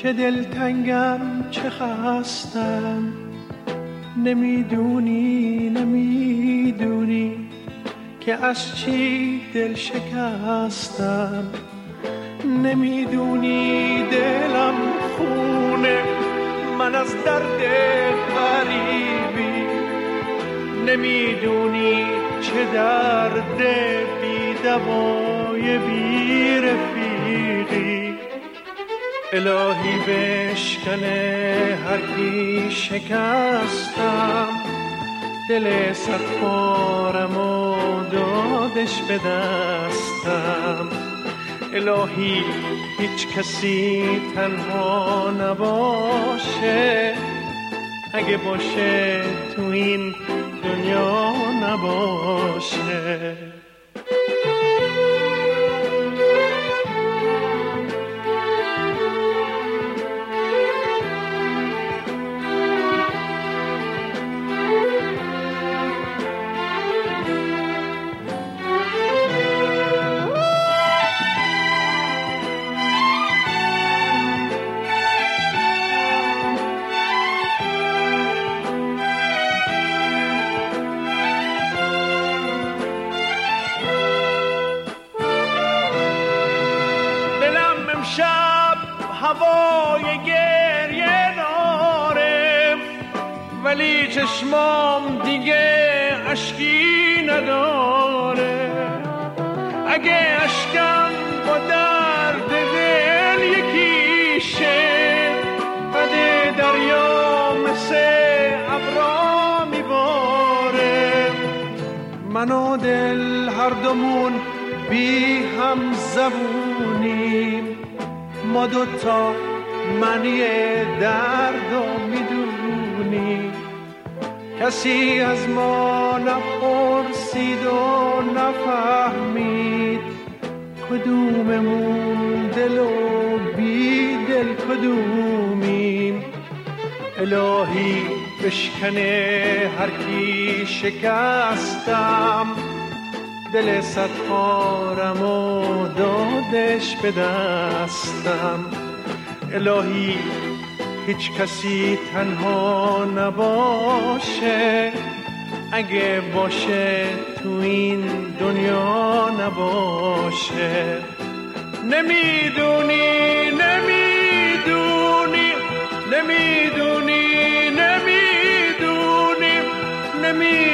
چه دلتنگم چه خستم، نمیدونی نمیدونی که از چی دل شکستم، نمیدونی دلم خونه من از درد غریبی، نمیدونی چه درد بی دوای بی رفیقی. الهی بشکنه هر کی شکستم، دل صد پارم و دادش به دستم. الهی هیچ کسی تنها نباشه، اگه باشه تو این دنیا نباشه. هوای گریه داره ولی چشمام دیگه اشکی نداره. اگه اشکم با درد دل یکیشه، قد دریا مثل ابرا میباره. من و دل هر دومون بی هم زبونیم، ما دوتا معنی درد رو میدونی. کسی از ما نپرسید و نفهمید کدوممون دل و بی دل کدومیم. الهی بشکنه هر کی شکستم، دل صد پارم و دادش به دستم. الهی هیچ کسی تنها نباشه، اگه باشه تو این دنیا نباشه. نمیدونی نمیدونی نمیدونی نمیدونی نمیدونی